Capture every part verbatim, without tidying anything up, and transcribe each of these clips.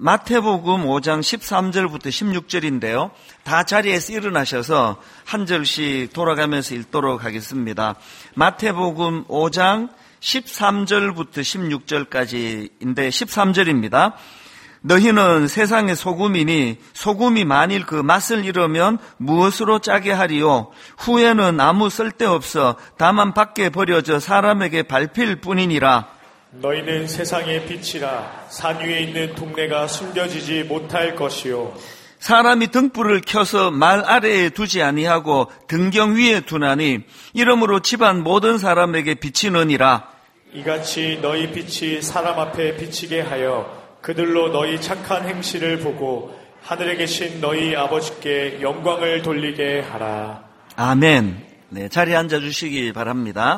마태복음 오 장 십삼 절부터 십육 절인데요. 다 자리에서 일어나셔서 한 절씩 돌아가면서 읽도록 하겠습니다. 마태복음 오 장 십삼 절부터 십육 절까지인데 십삼 절입니다. 너희는 세상의 소금이니 소금이 만일 그 맛을 잃으면 무엇으로 짜게 하리요? 후에는 아무 쓸데없어 다만 밖에 버려져 사람에게 밟힐 뿐이니라. 너희는 세상의 빛이라. 산 위에 있는 동네가 숨겨지지 못할 것이요. 사람이 등불을 켜서 말 아래에 두지 아니하고 등경 위에 두나니 이러므로 집안 모든 사람에게 비치느니라. 이같이 너희 빛이 사람 앞에 비치게 하여 그들로 너희 착한 행실을 보고 하늘에 계신 너희 아버지께 영광을 돌리게 하라. 아멘. 네, 자리에 앉아주시기 바랍니다.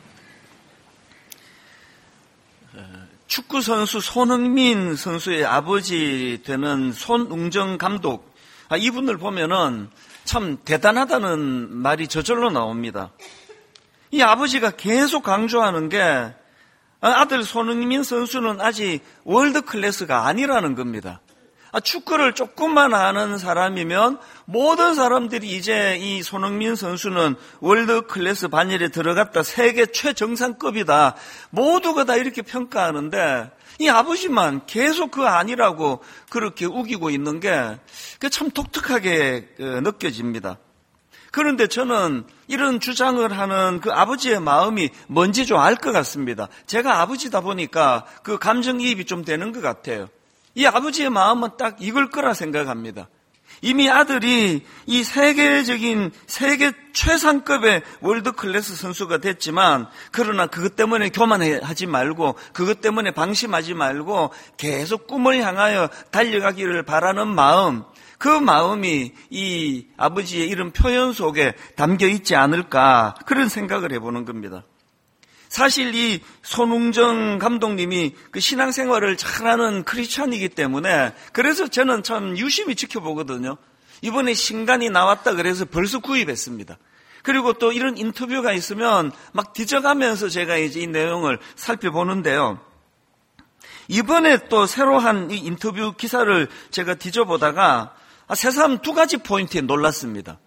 축구 선수 손흥민 선수의 아버지 되는 손웅정 감독, 아, 이분을 보면은 참 대단하다는 말이 저절로 나옵니다. 이 아버지가 계속 강조하는 게 아들 손흥민 선수는 아직 월드 클래스가 아니라는 겁니다. 축구를 조금만 아는 사람이면 모든 사람들이 이제 이 손흥민 선수는 월드 클래스 반열에 들어갔다, 세계 최정상급이다, 모두가 다 이렇게 평가하는데 이 아버지만 계속 그 아니라고 그렇게 우기고 있는 게 참 독특하게 느껴집니다. 그런데 저는 이런 주장을 하는 그 아버지의 마음이 뭔지 좀 알 것 같습니다. 제가 아버지다 보니까 그 감정이입이 좀 되는 것 같아요. 이 아버지의 마음은 딱 이걸 거라 생각합니다. 이미 아들이 이 세계적인 세계 최상급의 월드 클래스 선수가 됐지만 그러나 그것 때문에 교만하지 말고 그것 때문에 방심하지 말고 계속 꿈을 향하여 달려가기를 바라는 마음, 그 마음이 이 아버지의 이런 표현 속에 담겨 있지 않을까, 그런 생각을 해보는 겁니다. 사실 이 손웅정 감독님이 그 신앙생활을 잘하는 크리스찬이기 때문에 그래서 저는 참 유심히 지켜보거든요. 이번에 신간이 나왔다 그래서 벌써 구입했습니다. 그리고 또 이런 인터뷰가 있으면 막 뒤져가면서 제가 이제 이 내용을 살펴보는데요. 이번에 또 새로 한 이 인터뷰 기사를 제가 뒤져보다가 아, 새삼 두 가지 포인트에 놀랐습니다.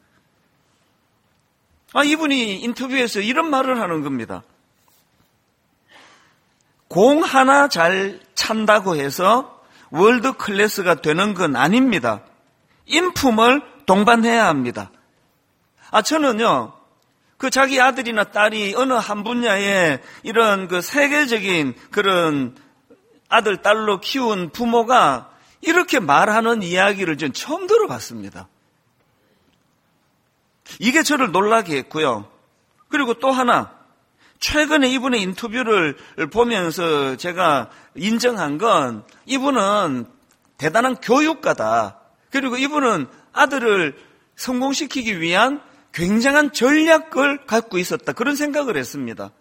아, 이분이 인터뷰에서 이런 말을 하는 겁니다. 공 하나 잘 찬다고 해서 월드 클래스가 되는 건 아닙니다. 인품을 동반해야 합니다. 아, 저는요, 그 자기 아들이나 딸이 어느 한 분야에 이런 그 세계적인 그런 아들, 딸로 키운 부모가 이렇게 말하는 이야기를 전 처음 들어봤습니다. 이게 저를 놀라게 했고요. 그리고 또 하나, 최근에 이분의 인터뷰를 보면서 제가 인정한 건 이분은 대단한 교육가다. 그리고 이분은 아들을 성공시키기 위한 굉장한 전략을 갖고 있었다. 그런 생각을 했습니다.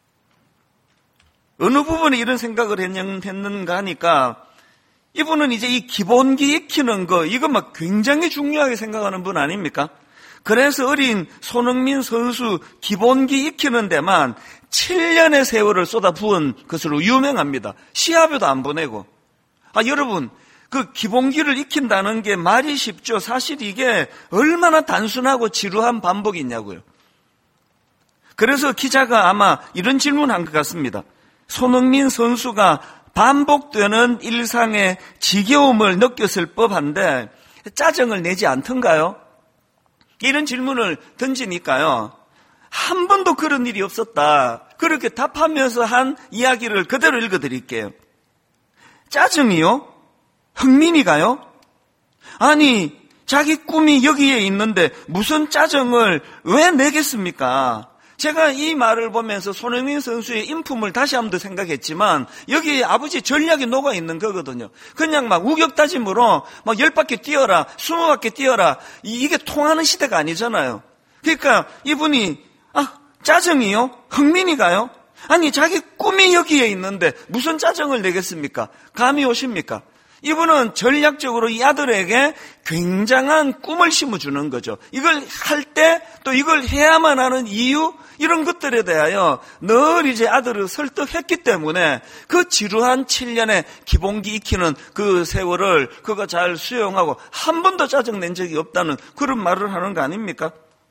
어느 부분에 이런 생각을 했는가 하니까 이분은 이제 이 기본기 익히는 거, 이거 막 굉장히 중요하게 생각하는 분 아닙니까? 그래서 어린 손흥민 선수 기본기 익히는 데만 칠 년의 세월을 쏟아부은 것으로 유명합니다. 시합에도 안 보내고. 아, 여러분, 그 기본기를 익힌다는 게 말이 쉽죠. 사실 이게 얼마나 단순하고 지루한 반복이냐고요. 그래서 기자가 아마 이런 질문한 것 같습니다. 손흥민 선수가 반복되는 일상의 지겨움을 느꼈을 법한데 짜증을 내지 않던가요? 이런 질문을 던지니까요, 한 번도 그런 일이 없었다, 그렇게 답하면서 한 이야기를 그대로 읽어드릴게요. 짜증이요? 흥민이가요? 아니, 자기 꿈이 여기에 있는데 무슨 짜증을 왜 내겠습니까? 제가 이 말을 보면서 손흥민 선수의 인품을 다시 한번 더 생각했지만 여기에 아버지 전략이 녹아있는 거거든요. 그냥 막 우격다짐으로 막 열 바퀴 뛰어라, 스무 바퀴 뛰어라, 이게 통하는 시대가 아니잖아요. 그러니까 이분이 아, 짜증이요? 흥민이가요? 아니, 자기 꿈이 여기에 있는데 무슨 짜증을 내겠습니까? 감이 오십니까? 이분은 전략적으로 이 아들에게 굉장한 꿈을 심어주는 거죠. 이걸 할 때 또 이걸 해야만 하는 이유, 이런 것들에 대하여 늘 이제 아들을 설득했기 때문에 그 지루한 칠 년의 기본기 익히는 그 세월을 그가 잘 수용하고 한 번도 짜증낸 적이 없다는 그런 말을 하는 거 아닙니까?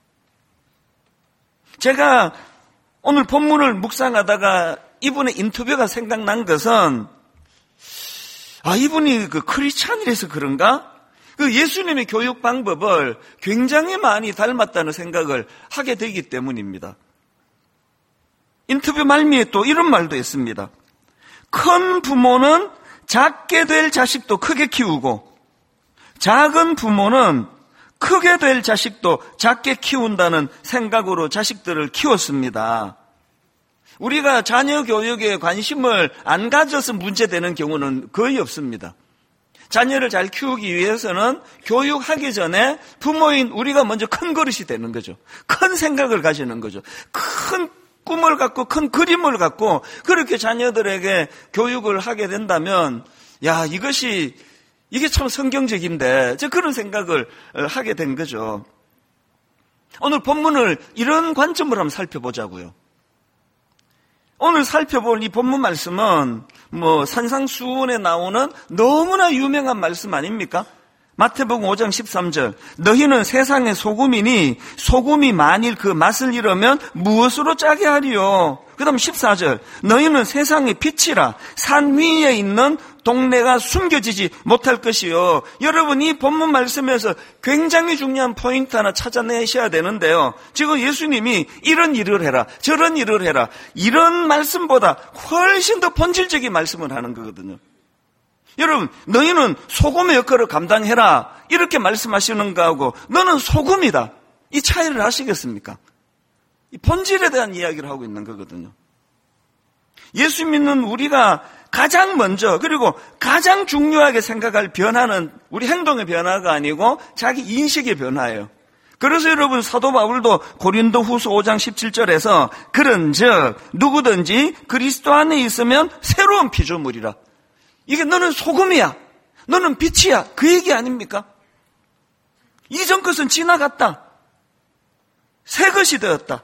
제가 오늘 본문을 묵상하다가 이분의 인터뷰가 생각난 것은, 아, 이분이 그 크리스찬이라서 그런가? 그 예수님의 교육 방법을 굉장히 많이 닮았다는 생각을 하게 되기 때문입니다. 인터뷰 말미에 또 이런 말도 했습니다. 큰 부모는 작게 될 자식도 크게 키우고, 작은 부모는 크게 될 자식도 작게 키운다는 생각으로 자식들을 키웠습니다. 우리가 자녀 교육에 관심을 안 가져서 문제되는 경우는 거의 없습니다. 자녀를 잘 키우기 위해서는 교육하기 전에 부모인 우리가 먼저 큰 그릇이 되는 거죠. 큰 생각을 가지는 거죠. 큰 꿈을 갖고 큰 그림을 갖고 그렇게 자녀들에게 교육을 하게 된다면, 야, 이것이 이게 참 성경적인데, 저 그런 생각을 하게 된 거죠. 오늘 본문을 이런 관점으로 한번 살펴보자고요. 오늘 살펴볼 이 본문 말씀은 뭐 산상수훈에 나오는 너무나 유명한 말씀 아닙니까? 마태복음 오 장 십삼 절, 너희는 세상의 소금이니 소금이 만일 그 맛을 잃으면 무엇으로 짜게 하리요? 그 다음 십사 절, 너희는 세상의 빛이라 산 위에 있는 동네가 숨겨지지 못할 것이요. 여러분, 이 본문 말씀에서 굉장히 중요한 포인트 하나 찾아내셔야 되는데요. 지금 예수님이 이런 일을 해라, 저런 일을 해라, 이런 말씀보다 훨씬 더 본질적인 말씀을 하는 거거든요. 여러분, 너희는 소금의 역할을 감당해라, 이렇게 말씀하시는 거하고 너는 소금이다, 이 차이를 아시겠습니까? 이 본질에 대한 이야기를 하고 있는 거거든요. 예수 믿는 우리가 가장 먼저, 그리고 가장 중요하게 생각할 변화는 우리 행동의 변화가 아니고 자기 인식의 변화예요. 그래서 여러분, 사도 바울도 고린도 후서 오 장 십칠 절에서 그런즉 누구든지 그리스도 안에 있으면 새로운 피조물이라, 이게 너는 소금이야, 너는 빛이야, 그 얘기 아닙니까? 이전 것은 지나갔다, 새 것이 되었다.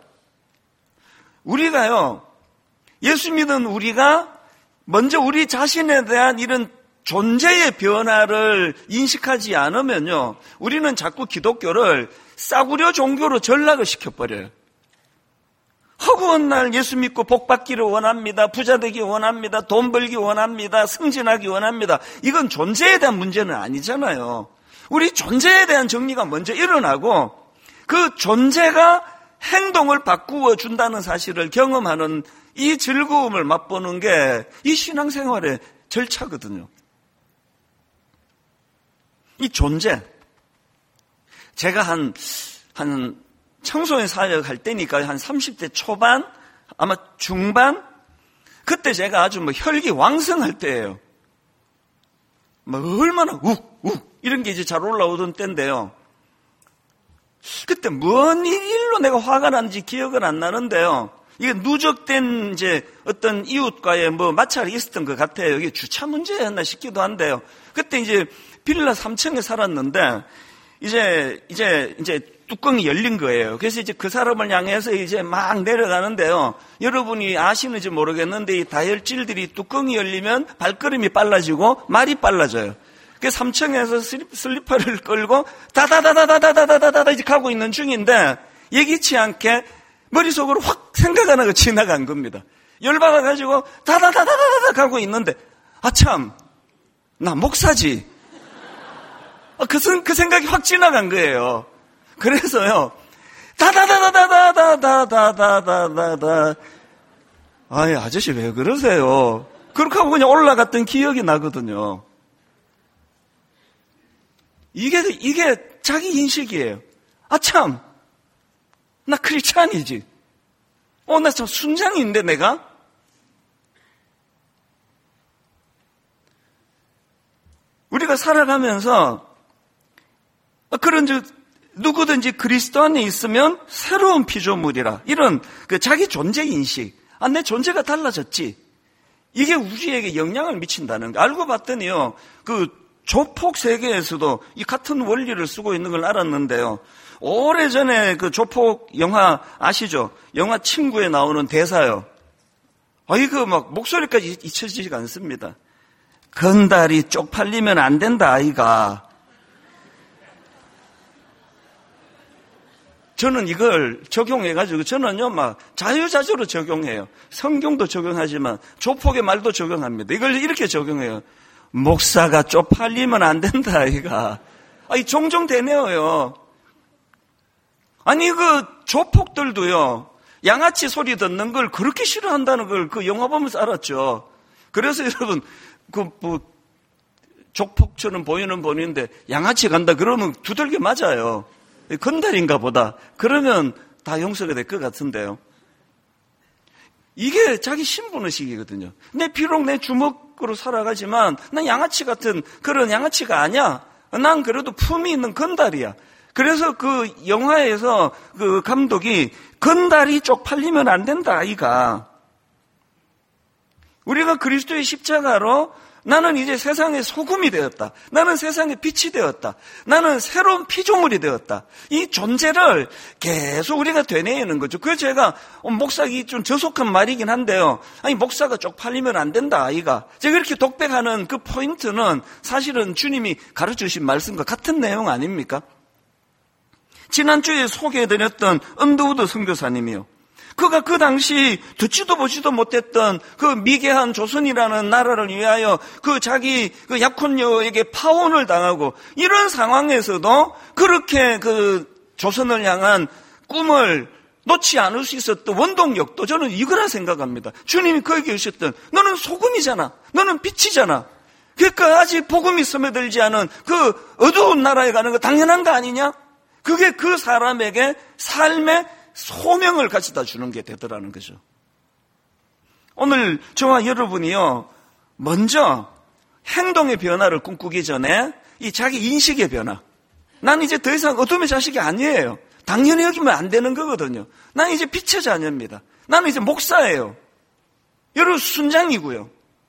우리가요, 예수 믿은 우리가 먼저 우리 자신에 대한 이런 존재의 변화를 인식하지 않으면요, 우리는 자꾸 기독교를 싸구려 종교로 전락을 시켜버려요. 허구한 날 예수 믿고 복 받기를 원합니다, 부자 되기 원합니다, 돈 벌기 원합니다, 승진하기 원합니다. 이건 존재에 대한 문제는 아니잖아요. 우리 존재에 대한 정리가 먼저 일어나고 그 존재가 행동을 바꾸어 준다는 사실을 경험하는 이 즐거움을 맛보는 게 이 신앙생활의 절차거든요. 이 존재, 제가 한, 한 청소년 사역할 때니까 한 삼십 대 초반, 아마 중반, 그때 제가 아주 뭐 혈기 왕성할 때예요. 뭐 얼마나 욱, 욱 이런 게 이제 잘 올라오던 때인데요. 그때 뭔 일로 내가 화가 났는지 기억은 안 나는데요. 이게 누적된 이제 어떤 이웃과의 뭐 마찰이 있었던 것 같아요. 이게 주차 문제였나 싶기도 한데요. 그때 이제 빌라 삼 층에 살았는데 이제 이제 이제 뚜껑이 열린 거예요. 그래서 이제 그 사람을 향해서 이제 막 내려가는데요. 여러분이 아시는지 모르겠는데 이 다혈질들이 뚜껑이 열리면 발걸음이 빨라지고 말이 빨라져요. 그 삼 층에서 슬리퍼를 끌고 다다다다다다다다다다 이제 가고 있는 중인데 예기치 않게 머릿속으로 확 생각 하나가 지나간 겁니다. 열받아가지고 다다다다다다 가고 있는데, 아 참, 나 목사지. 그, 그 생각이 확 지나간 거예요. 그래서요, 다다다다다다다다다다다다. 아이, 아저씨 왜 그러세요? 그렇게 하고 그냥 올라갔던 기억이 나거든요. 이게, 이게 자기 인식이에요. 아 참, 나 크리스찬이지. 어, 나 참 순장인데 내가? 우리가 살아가면서 그런즉 누구든지 그리스도 안에 있으면 새로운 피조물이라, 이런 그 자기 존재 인식, 아, 내 존재가 달라졌지, 이게 우리에게 영향을 미친다는 거. 알고 봤더니요, 그 조폭 세계에서도 이 같은 원리를 쓰고 있는 걸 알았는데요. 오래전에 그 조폭 영화 아시죠? 영화 친구에 나오는 대사요. 아, 이거 막 목소리까지 잊혀지지가 않습니다. 건달이 쪽팔리면 안 된다, 아이가. 저는 이걸 적용해가지고 저는요, 막 자유자재로 적용해요. 성경도 적용하지만 조폭의 말도 적용합니다. 이걸 이렇게 적용해요. 목사가 쪽팔리면 안 된다, 아이가. 아니, 종종 되네요. 아니, 그 조폭들도요, 양아치 소리 듣는 걸 그렇게 싫어한다는 걸 그 영화 보면서 알았죠. 그래서 여러분, 그, 뭐, 조폭처럼 보이는 분인데 양아치 간다 그러면 두들겨 맞아요. 건달인가 보다. 그러면 다 용서가 될 것 같은데요. 이게 자기 신분의식이거든요. 내 비록 내 주먹으로 살아가지만 난 양아치 같은 그런 양아치가 아니야. 난 그래도 품이 있는 건달이야. 그래서 그 영화에서 그 감독이 건달이 쪽팔리면 안 된다, 아이가. 우리가 그리스도의 십자가로 나는 이제 세상의 소금이 되었다. 나는 세상의 빛이 되었다. 나는 새로운 피조물이 되었다. 이 존재를 계속 우리가 되뇌이는 거죠. 그래서 제가 목사기 좀 저속한 말이긴 한데요. 아니, 목사가 쪽팔리면 안 된다, 아이가. 제가 이렇게 독백하는 그 포인트는 사실은 주님이 가르쳐주신 말씀과 같은 내용 아닙니까? 지난주에 소개해드렸던 언더우드 선교사님이요. 그가 그 당시 듣지도 보지도 못했던 그 미개한 조선이라는 나라를 위하여 그 자기 그 약혼녀에게 파혼을 당하고 이런 상황에서도 그렇게 그 조선을 향한 꿈을 놓지 않을 수 있었던 원동력도 저는 이거라 생각합니다. 주님이 그에게 주셨던 너는 소금이잖아. 너는 빛이잖아. 그러니까 아직 복음이 스며들지 않은 그 어두운 나라에 가는 거 당연한 거 아니냐? 그게 그 사람에게 삶의 소명을 가져다 주는 게 되더라는 거죠. 오늘 저와 여러분이요, 먼저 행동의 변화를 꿈꾸기 전에 이 자기 인식의 변화. 난 이제 더 이상 어둠의 자식이 아니에요. 당연히 여기면 안 되는 거거든요. 난 이제 빛의 자녀입니다. 나는 이제 목사예요. 여러분 순장이고요.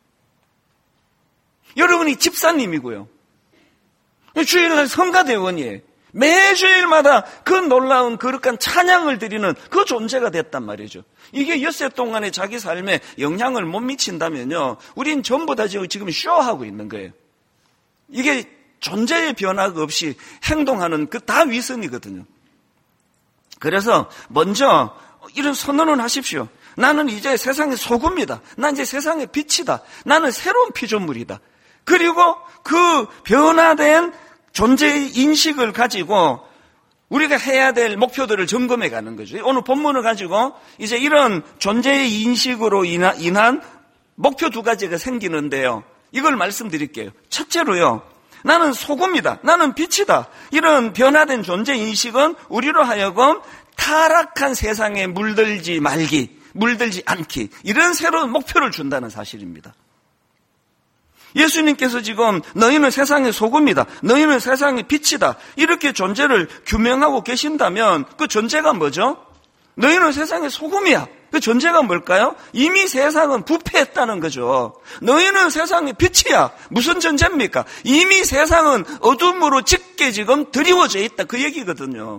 여러분이 집사님이고요. 주일날 성가대원이에요. 매주일마다 그 놀라운 거룩한 찬양을 드리는 그 존재가 됐단 말이죠. 이게 엿새 동안에 자기 삶에 영향을 못 미친다면요, 우린 전부 다 지금 쇼하고 있는 거예요. 이게 존재의 변화가 없이 행동하는 그 다 위선이거든요. 그래서 먼저 이런 선언을 하십시오. 나는 이제 세상의 소금이다. 난 이제 세상의 빛이다. 나는 새로운 피조물이다. 그리고 그 변화된 존재의 인식을 가지고 우리가 해야 될 목표들을 점검해 가는 거죠. 오늘 본문을 가지고 이제 이런 존재의 인식으로 인한 목표 두 가지가 생기는데요. 이걸 말씀드릴게요. 첫째로요, 나는 소금이다. 나는 빛이다. 이런 변화된 존재 인식은 우리로 하여금 타락한 세상에 물들지 말기, 물들지 않기, 이런 새로운 목표를 준다는 사실입니다. 예수님께서 지금 너희는 세상의 소금이다. 너희는 세상의 빛이다. 이렇게 존재를 규명하고 계신다면 그 존재가 뭐죠? 너희는 세상의 소금이야. 그 존재가 뭘까요? 이미 세상은 부패했다는 거죠. 너희는 세상의 빛이야. 무슨 존재입니까? 이미 세상은 어둠으로 짙게 지금 드리워져 있다. 그 얘기거든요.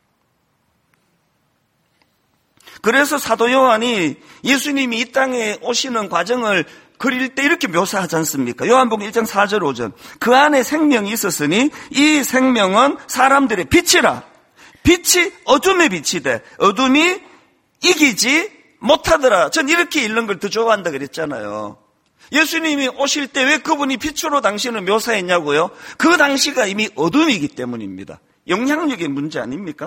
그래서 사도 요한이 예수님이 이 땅에 오시는 과정을 그릴 때 이렇게 묘사하지 않습니까? 요한복음 일 장 사 절 오 절. 그 안에 생명이 있었으니 이 생명은 사람들의 빛이라. 빛이 어둠의 빛이 돼. 어둠이 이기지 못하더라. 전 이렇게 읽는 걸 더 좋아한다 그랬잖아요. 예수님이 오실 때 왜 그분이 빛으로 당신을 묘사했냐고요? 그 당시가 이미 어둠이기 때문입니다. 영향력의 문제 아닙니까?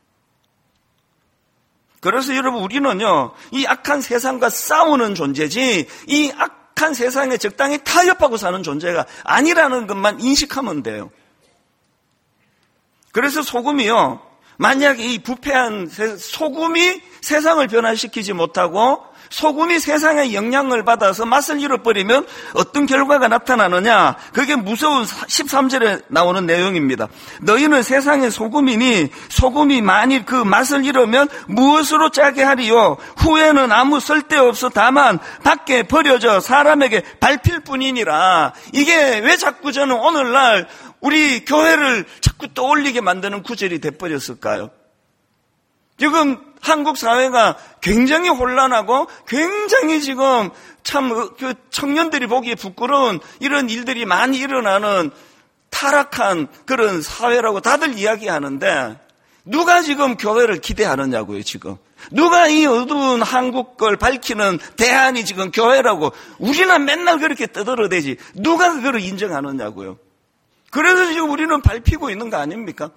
그래서 여러분, 우리는요, 이 악한 세상과 싸우는 존재지 이 악한 세상에 적당히 타협하고 사는 존재가 아니라는 것만 인식하면 돼요. 그래서 소금이요, 만약에 이 부패한 소금이 세상을 변화시키지 못하고 소금이 세상의 영향을 받아서 맛을 잃어버리면 어떤 결과가 나타나느냐? 그게 무서운 십삼 절에 나오는 내용입니다. 너희는 세상의 소금이니 소금이 만일 그 맛을 잃으면 무엇으로 짜게 하리요? 후에는 아무 쓸데없어 다만 밖에 버려져 사람에게 밟힐 뿐이니라. 이게 왜 자꾸 저는 오늘날 우리 교회를 자꾸 떠올리게 만드는 구절이 돼버렸을까요? 지금 한국 사회가 굉장히 혼란하고 굉장히 지금 참 그 청년들이 보기에 부끄러운 이런 일들이 많이 일어나는 타락한 그런 사회라고 다들 이야기하는데 누가 지금 교회를 기대하느냐고요, 지금. 누가 이 어두운 한국 걸 밝히는 대안이 지금 교회라고 우리는 맨날 그렇게 떠들어대지 누가 그걸 인정하느냐고요. 그래서 지금 우리는 밟히고 있는 거 아닙니까?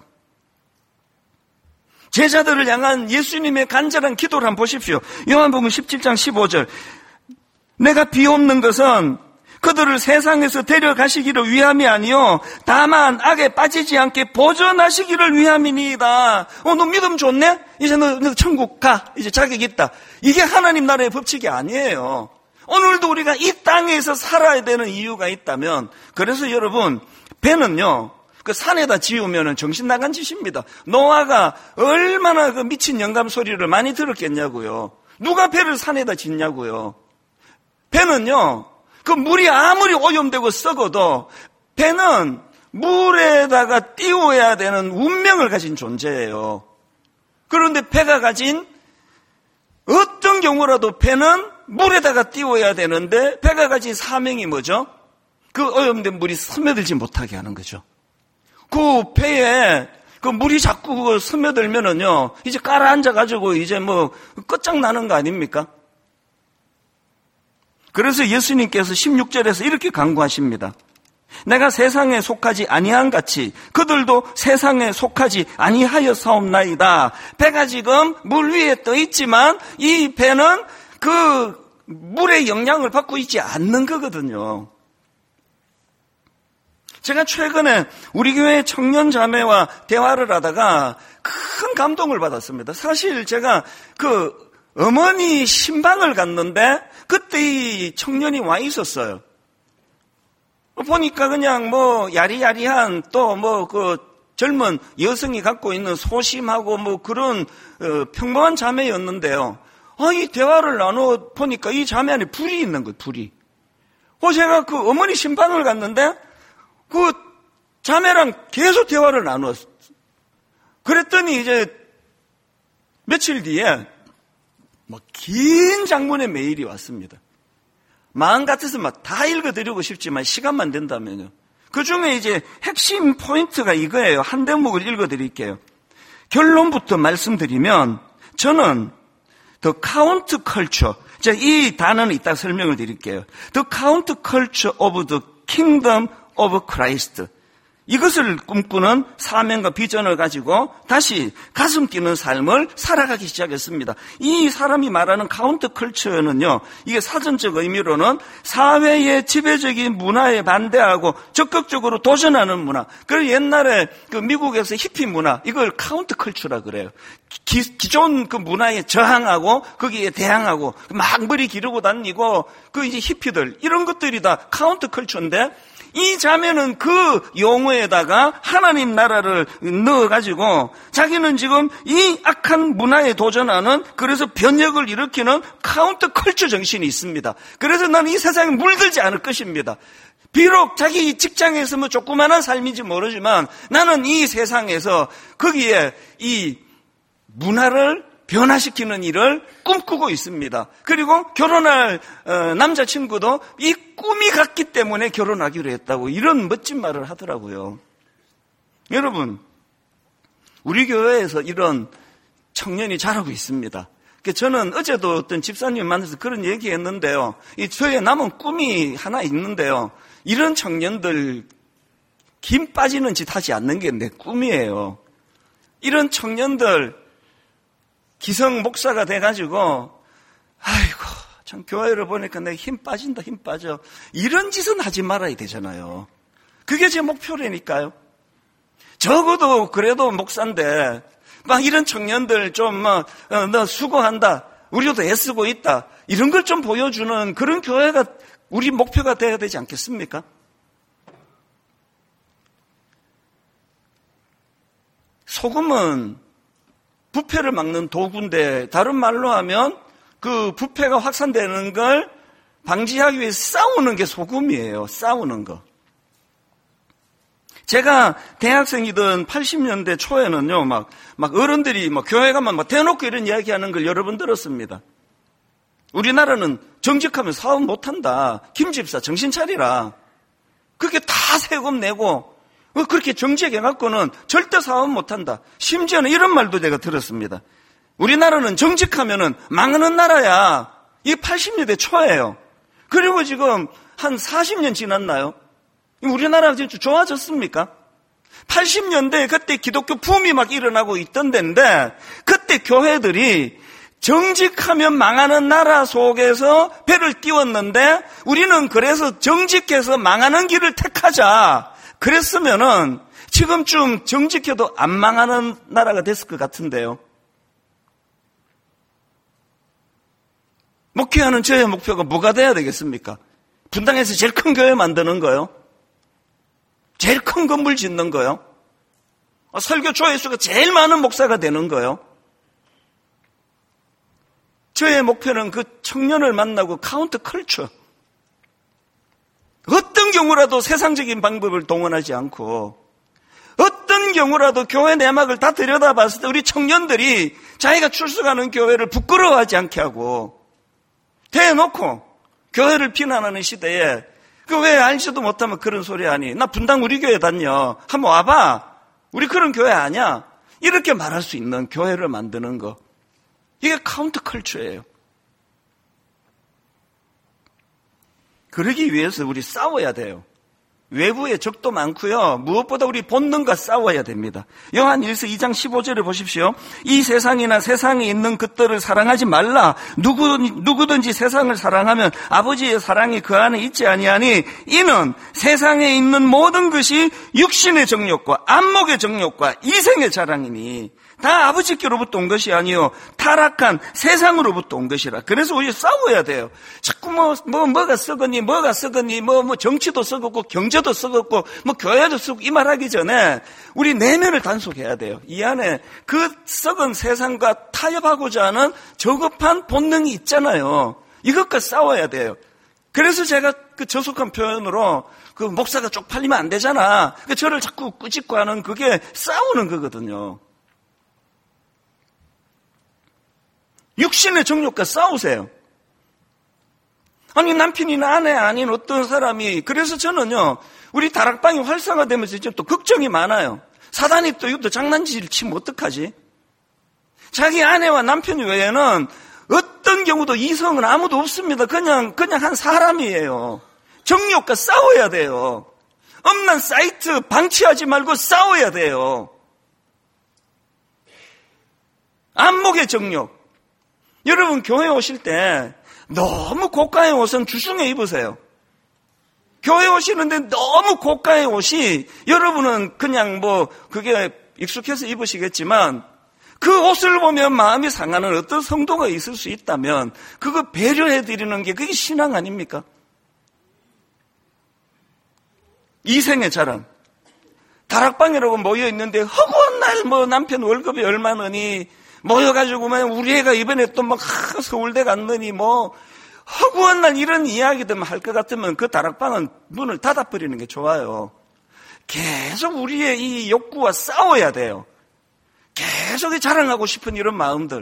제자들을 향한 예수님의 간절한 기도를 한번 보십시오. 요한복음 십칠 장 십오 절. 내가 비옵는 것은 그들을 세상에서 데려가시기를 위함이 아니요 다만 악에 빠지지 않게 보존하시기를 위함이니이다. 어, 너 믿음 좋네? 이제 너, 너 천국 가. 이제 자격 있다. 이게 하나님 나라의 법칙이 아니에요. 오늘도 우리가 이 땅에서 살아야 되는 이유가 있다면, 그래서 여러분 배는요 그 산에다 지우면은 정신 나간 짓입니다. 노아가 얼마나 그 미친 영감 소리를 많이 들었겠냐고요. 누가 배를 산에다 짓냐고요. 배는요, 그 물이 아무리 오염되고 썩어도 배는 물에다가 띄워야 되는 운명을 가진 존재예요. 그런데 배가 가진 어떤 경우라도 배는 물에다가 띄워야 되는데 배가 가진 사명이 뭐죠? 그 오염된 물이 스며들지 못하게 하는 거죠. 그 배에 그 물이 자꾸 스며들면은요, 이제 깔아앉아가지고 이제 뭐 끝장나는 거 아닙니까? 그래서 예수님께서 십육 절에서 이렇게 강구하십니다. 내가 세상에 속하지 아니한 같이 그들도 세상에 속하지 아니하여 사옵나이다. 배가 지금 물 위에 떠 있지만 이 배는 그 물의 영향을 받고 있지 않는 거거든요. 제가 최근에 우리 교회 청년 자매와 대화를 하다가 큰 감동을 받았습니다. 사실 제가 그 어머니 신방을 갔는데 그때 이 청년이 와 있었어요. 보니까 그냥 뭐 야리야리한 또 뭐 그 젊은 여성이 갖고 있는 소심하고 뭐 그런 어 평범한 자매였는데요. 아, 이 대화를 나눠 보니까 이 자매 안에 불이 있는 거예요, 불이. 어, 제가 그 어머니 신방을 갔는데 그 자매랑 계속 대화를 나누었어요. 그랬더니 이제 며칠 뒤에 뭐 긴 장문의 메일이 왔습니다. 마음 같아서 막 다 읽어드리고 싶지만 시간만 된다면요. 그 중에 이제 핵심 포인트가 이거예요. 한 대목을 읽어드릴게요. 결론부터 말씀드리면 저는 The Counter Culture, 자, 이 단어는 이따 설명을 드릴게요. The Counter Culture of the Kingdom of Christ. 이것을 꿈꾸는 사명과 비전을 가지고 다시 가슴 뛰는 삶을 살아가기 시작했습니다. 이 사람이 말하는 카운터 컬처는요, 이게 사전적 의미로는 사회의 지배적인 문화에 반대하고 적극적으로 도전하는 문화. 그리고 옛날에 그 미국에서 히피 문화, 이걸 카운터 컬처라 그래요. 기, 기존 그 문화에 저항하고 거기에 대항하고 막 머리 기르고 다니고 그 이제 히피들, 이런 것들이 다 카운터 컬처인데, 이 자매는 그 용어에다가 하나님 나라를 넣어가지고 자기는 지금 이 악한 문화에 도전하는, 그래서 변혁을 일으키는 카운터 컬처 정신이 있습니다. 그래서 나는 이 세상에 물들지 않을 것입니다. 비록 자기 직장에서 뭐 조그마한 삶인지 모르지만 나는 이 세상에서 거기에 이 문화를 변화시키는 일을 꿈꾸고 있습니다. 그리고 결혼할 남자친구도 이 꿈이 같기 때문에 결혼하기로 했다고 이런 멋진 말을 하더라고요. 여러분, 우리 교회에서 이런 청년이 자라고 있습니다. 저는 어제도 어떤 집사님 만나서 그런 얘기했는데요. 이 저의 남은 꿈이 하나 있는데요. 이런 청년들 김 빠지는 짓 하지 않는 게 내 꿈이에요. 이런 청년들 기성 목사가 돼가지고, 아이고, 참 교회를 보니까 내가 힘 빠진다, 힘 빠져. 이런 짓은 하지 말아야 되잖아요. 그게 제 목표라니까요. 적어도 그래도 목사인데 막 이런 청년들 좀, 뭐, 어, 너 수고한다. 우리도 애쓰고 있다. 이런 걸 좀 보여주는 그런 교회가 우리 목표가 되어야 되지 않겠습니까? 소금은 부패를 막는 도구인데, 다른 말로 하면 그 부패가 확산되는 걸 방지하기 위해서 싸우는 게 소금이에요. 싸우는 거. 제가 대학생이던 팔십 년대 초에는요, 막, 막 어른들이 막 교회 가면 막 대놓고 이런 이야기 하는 걸 여러 번 들었습니다. 우리나라는 정직하면 사업 못한다. 김 집사 정신 차리라. 그렇게 다 세금 내고, 그렇게 정직해갖고는 절대 사업 못한다. 심지어는 이런 말도 제가 들었습니다. 우리나라는 정직하면은 망하는 나라야. 이게 팔십 년대 초예요. 그리고 지금 한 사십 년 지났나요? 우리나라가 진짜 좋아졌습니까? 팔십 년대 그때 기독교 붐이 막 일어나고 있던 데인데, 그때 교회들이 정직하면 망하는 나라 속에서 배를 띄웠는데, 우리는 그래서 정직해서 망하는 길을 택하자. 그랬으면은 지금쯤 정직해도 안 망하는 나라가 됐을 것 같은데요. 목회하는 저의 목표가 뭐가 돼야 되겠습니까? 분당에서 제일 큰 교회 만드는 거요? 제일 큰 건물 짓는 거요? 설교 조회수가 제일 많은 목사가 되는 거요? 저의 목표는 그 청년을 만나고 카운터 컬처, 어떤 경우라도 세상적인 방법을 동원하지 않고, 어떤 경우라도 교회 내막을 다 들여다봤을 때 우리 청년들이 자기가 출석하는 교회를 부끄러워하지 않게 하고, 대놓고 교회를 비난하는 시대에 그 왜 알지도 못하면 그런 소리 하니? 나 분당 우리 교회 다녀. 한번 와봐. 우리 그런 교회 아니야. 이렇게 말할 수 있는 교회를 만드는 거. 이게 카운터 컬처예요. 그러기 위해서 우리 싸워야 돼요. 외부의 적도 많고요. 무엇보다 우리 본능과 싸워야 됩니다. 요한 일서 이 장 십오 절을 보십시오. 이 세상이나 세상에 있는 것들을 사랑하지 말라. 누구, 누구든지 세상을 사랑하면 아버지의 사랑이 그 안에 있지 아니하니, 이는 세상에 있는 모든 것이 육신의 정욕과 안목의 정욕과 이생의 자랑이니 다 아버지께로부터 온 것이 아니요 타락한 세상으로부터 온 것이라. 그래서 우리 싸워야 돼요. 자꾸 뭐, 뭐, 뭐가 썩었니, 뭐가 썩었니, 뭐, 뭐, 정치도 썩었고, 경제도 썩었고, 뭐, 교회도 썩고, 이 말하기 전에 우리 내면을 단속해야 돼요. 이 안에 그 썩은 세상과 타협하고자 하는 저급한 본능이 있잖아요. 이것과 싸워야 돼요. 그래서 제가 그 저속한 표현으로 그 목사가 쪽팔리면 안 되잖아. 그 저를 자꾸 꾸짖고 하는 그게 싸우는 거거든요. 육신의 정욕과 싸우세요. 아니, 남편이나 아내 아닌 어떤 사람이, 그래서 저는요, 우리 다락방이 활성화되면서 이제 또 걱정이 많아요. 사단이 또 이것도 장난질을 치면 어떡하지? 자기 아내와 남편 외에는 어떤 경우도 이성은 아무도 없습니다. 그냥, 그냥 한 사람이에요. 정욕과 싸워야 돼요. 엄난 사이트 방치하지 말고 싸워야 돼요. 안목의 정욕. 여러분, 교회 오실 때 너무 고가의 옷은 주중에 입으세요. 교회 오시는데 너무 고가의 옷이, 여러분은 그냥 뭐 그게 익숙해서 입으시겠지만, 그 옷을 보면 마음이 상하는 어떤 성도가 있을 수 있다면 그거 배려해드리는 게 그게 신앙 아닙니까? 이생의 자랑. 다락방이라고 모여있는데 허구한 날 뭐 남편 월급이 얼마느니 모여가지고 뭐 우리 애가 이번에 또 막 서울대 갔느니 뭐 허구한 날 이런 이야기들만 할 것 같으면 그 다락방은 문을 닫아버리는 게 좋아요. 계속 우리의 이 욕구와 싸워야 돼요. 계속 자랑하고 싶은 이런 마음들.